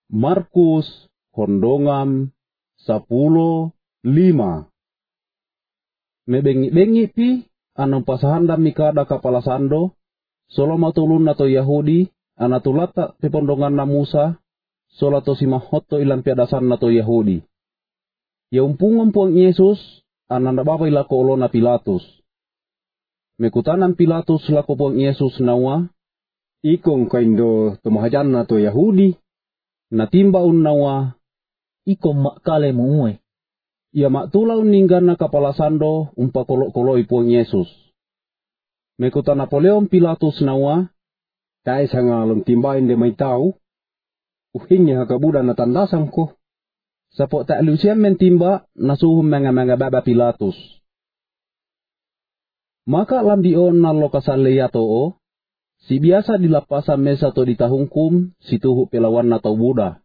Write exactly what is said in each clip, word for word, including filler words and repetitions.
Markus, Hondongam, Sapulo, Lima. Mebengi-bengi pi, anong pasahanda mikada kapala sando, solo matulun na to Yahudi, anatulata pepondongan na Musa, sola to si mahoto ilang piadasan na to Yahudi. Yaumpungan po ang Yesus, anandababay lako ulo na Pilatus. Mekutanan Pilatus lako po ang Yesus nawa, ikong kaindo tumahajan na to Yahudi. Natimbaon nawa, ikong makale mo uwe. Ia maktulaw ninggan na kapala sando, umpakolo-koloy po ang Yesus. Mekuta Napoleon Pilatus nawa, tayo sa nga lang timbahin de may tao, uhing niya kabuda na tandasan ko. Sapo tak lusian mentimba, nasuhum mga-mga baba Pilatus. Maka lambion na lokasan leya to, si biasa dilapasan mesa to ditahungkum, si tuhu pelawan na to Buddha.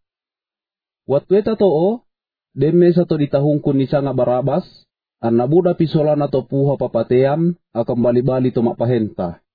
Waktu eta to, de mesa to ditahungkum ni sanga Barabas, an na Buddha pisola na to puha papateam, akan bali-bali to mapahenta.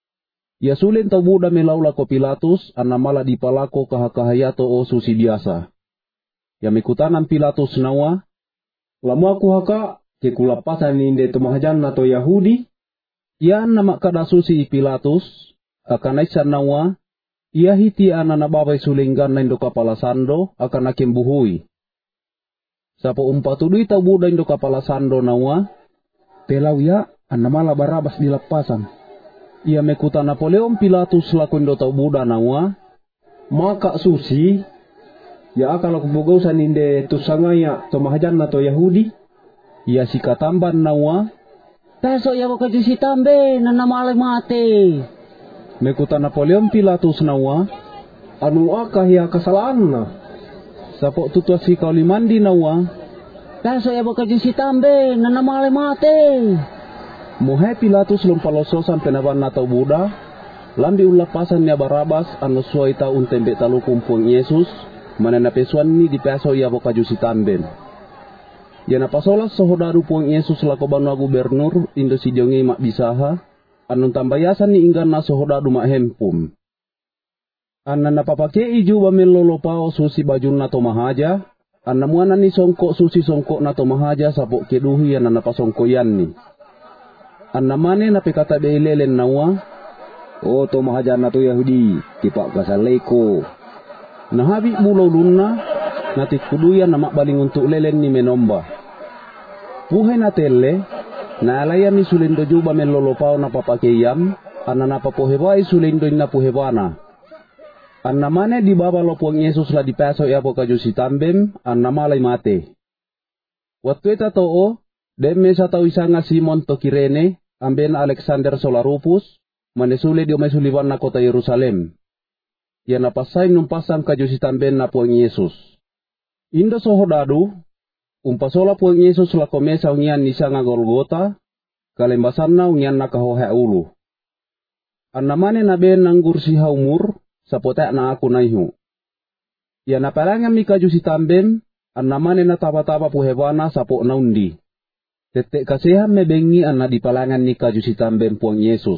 Ya sulin to Buddha melaula ko Pilatus, an na mala dipalako kahakahaya to o susi biasa. Ya mekutanan Pilatus nawa, lamu aku haka, ke kulapasan ni de tumahajan na to Yahudi, yan na makadasusi Pilatus, akan aisan nawa, iya hiti ana nababay sulinggan na indo kapalasando, akan akim buhui. Sapo umpatuloy tau Buddha indo kapalasando nawa, telaw ya, anamala Barabas dilapasan. Ia mekuta Napoleon Pilatus laku indo tau Buddha nawa, maka susi, ya akal kubugosan inde tusangaya tumahajan na to Yahudi, ia sikatamban nawa, peso ya baka jusi tambe, nanamale mate. Mekuta Napoleon Pilatus nawa, anu akah ya kesalahan na. Sapo tutua si kaulimandi nawa, peso ya baka jusi tambe, nanamale mate. Muhe Pilatus lumpalososan penaban na tau Buddha, lambi ulapasan niya Barabas anu suai ta untembe talukum puang Yesus, mananapesuan ni di peso ya baka jusi tamben. Ya napasolas sohodaru puang Yesus lako banua gubernur indo si jongi mak bisaha, anun tambayasan ni inggan na sohodadu mak hempum. Anna napapake iju bamelolo pao susi bajun na tomahaja, anna muana ni songkok susi songkok na tomahaja sapok keduhi anna napasongkoyan ni. Anna mane napekata beilelen nawa, oh tomahaja na to Yahudi, tipak kasaleko. Nahabi bulau lunna, natik kuduyan na makbaling untuk lelen ni menomba. Puhe na tele, na alayan ni sulindo juba melolopao na papakeyam, anna napapohebay sulindo na puhebana. Anna mane di baba lopuang Yesus la di peso ya po kajusi tambem, anna malay mate. Waktu eta too, demme sa tau isanga Simon to Kirene, amben Alexander Solarupus, manesule dio mesuliban na kota Yerusalem. Ya napasay numpasang kajusi tamben na puang Yesus. Indo sohodadu, umpasola puang Yesus la komesa unyan ni sanga Golgota, kalembasan na unyan na kahohe ulu. Anna mane na ben nanggur si haumur, sapotek na aku naihu. Ya napalangan mi kajusi tambem, anna mane na taba-taba puhebana sapok na undi. Tetek kasihan mebengi anna di palangan ni kajusi tambem puang Yesus.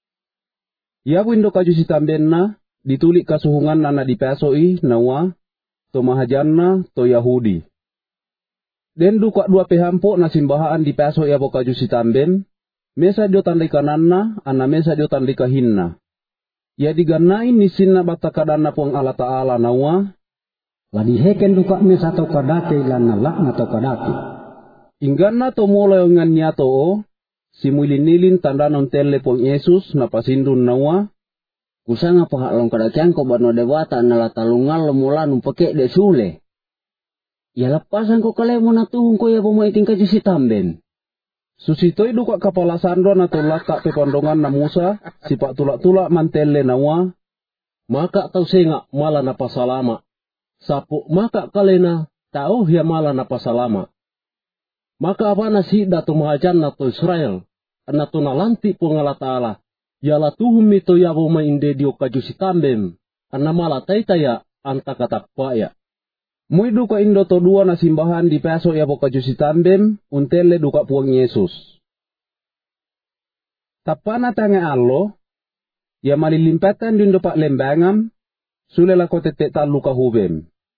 Ya windo kajusi tambem na, ditulik kasuhungan anna di pesoi nawa, to mahajanna to Yahudi. Den duka dua pehampok na simbahaan di peso ya po kajusi tambem, mesa dio tandai kananna, anna mesa dio tandai kahinna. Ya diganain ni sinna batakadana puang Allah Ta'ala nawa, ladi heken duka mesa tau kadate ilan nalak na tau kadate. Ingganna to mulai ngan nyato o, simulin-nilin tanda non tele puang Yesus na pasindun nawa, kusanga pahalong kadakian ko bano dewata nala talungal mula numpake de sule. Ya lepasan ko kalemo na tuhong ko ya pumaiting kajusi tamben. Susitoy duka kapala sando na tulak ka pepondongan na Musa, sipak tulak-tulak mantele nawa, maka tau senga mala na pasalama. Sapo maka kalena tau ya mala na pasalama. Maka apa na si datu mahajan na to Israel, na to nalanti po ngala Ta'ala, yala tuhum ito ya pumainde dio kajusi tambem, anna mala taytaya anta katakpaya. Muy duka indo to dua na simbahan di peso ya po kajusi tambem, untele duka puang Yesus. Tapana tanga allo, ya malilimpatan dindo pak lembangam, sulela ko tetek talu kahubem.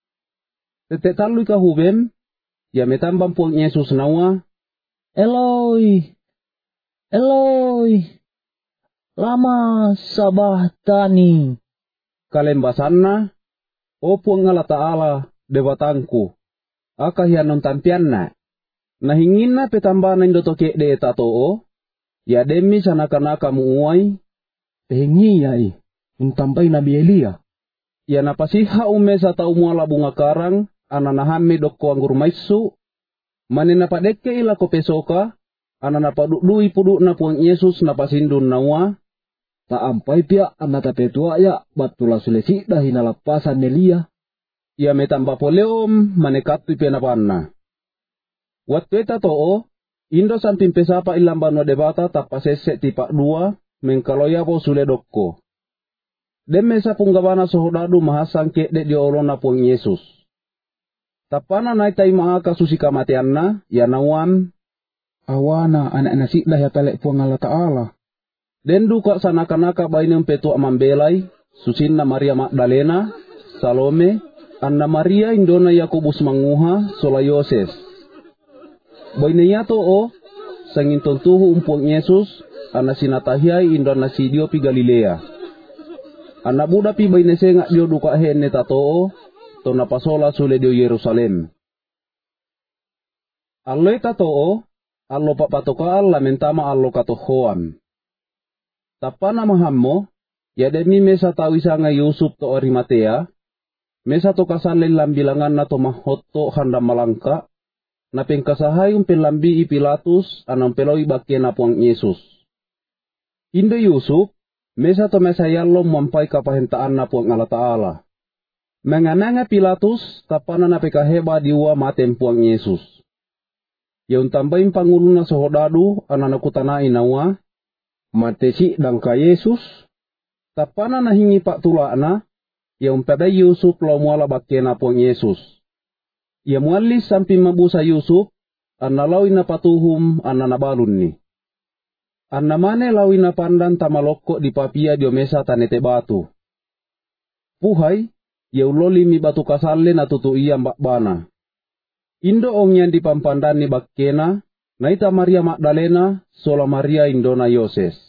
Tete talui kahubem, ya metambang puang Yesus nawa, Eloi, Eloi, lama sabachthani. kalembasanna, o puang Allah Ta'ala, dewatanku, akahianon tampianna. Nahinginna petambana indotoke de tatoo, ya demi sanaka-naka muuay, Pengi yai, untampai Nabi Elia. ya napasiha umesa tau muala bunga karang, ananahame dokko anggur maisu, manena padeke ila kopesoka, anana padudui pudu na puang Yesus napasindun nawa, Tak ampai pia anata petua ya batula sulesi dahi nalapasan Elia. ya metamba poleom manekatu penapanna. Waktu eta too, indo samping pesapa ilambano debata tapasese tipak dua, mengkaloya po sule dokko. Demesa punggabana sohodadu mahasangke de diolona puang Yesus. Tapana naitai maaka susi kamatianna, ya nawan, Awana anak nasi dah ya pelek puang Allah Ta'ala. den duka sanaka-naka bainang petua mambelai, susinna Maria Magdalena, Salome, Anna Maria indona Yakobus manguha, sola Yoses. Bainaya too, sangin tontuhu umpuang Yesus, ana sinatahiay indona sidio pi Galilea. Ana buda pi bainesenga dio duka henne tatoo, to napasola sule dio Yerusalem. Allo tatoo, allo papatoka alla mentama allo katohoan. Tapana mahammo, ya demi mesa tawisa nga Yusuf to Arimatea, mesa to kasalin lambilangan na to mahotto handa malangka, na pengkasahay yung pelambi i Pilatus anang peloy bakya na puang Yesus. Indo Yusuf, mesa to mesayalo mampay kapahentaan na puang Allah Ta'ala. Mengananga Pilatus, tapana na pekaheba diwa matem puang Yesus. Yaun tambayin pangulo na sohodadu ananakutanay nawa, Matesi dan ka Yesus. tapana nahingi pak tula na, yaun pada Yusuf lau muala bakya na puang Yesus. Ia mualis sampai mabusa Yusuf, anna lawi na patuhum anna nabalun ni. Anna mane lawi na pandan tamaloko di papia diomesa tanete batu. Puhay, ia uloli mi batu kasale na tutu iya mbak bana. Indo ongyan di pampandan ni bakkena, naita Maria Magdalena, sola Maria indona Yoses.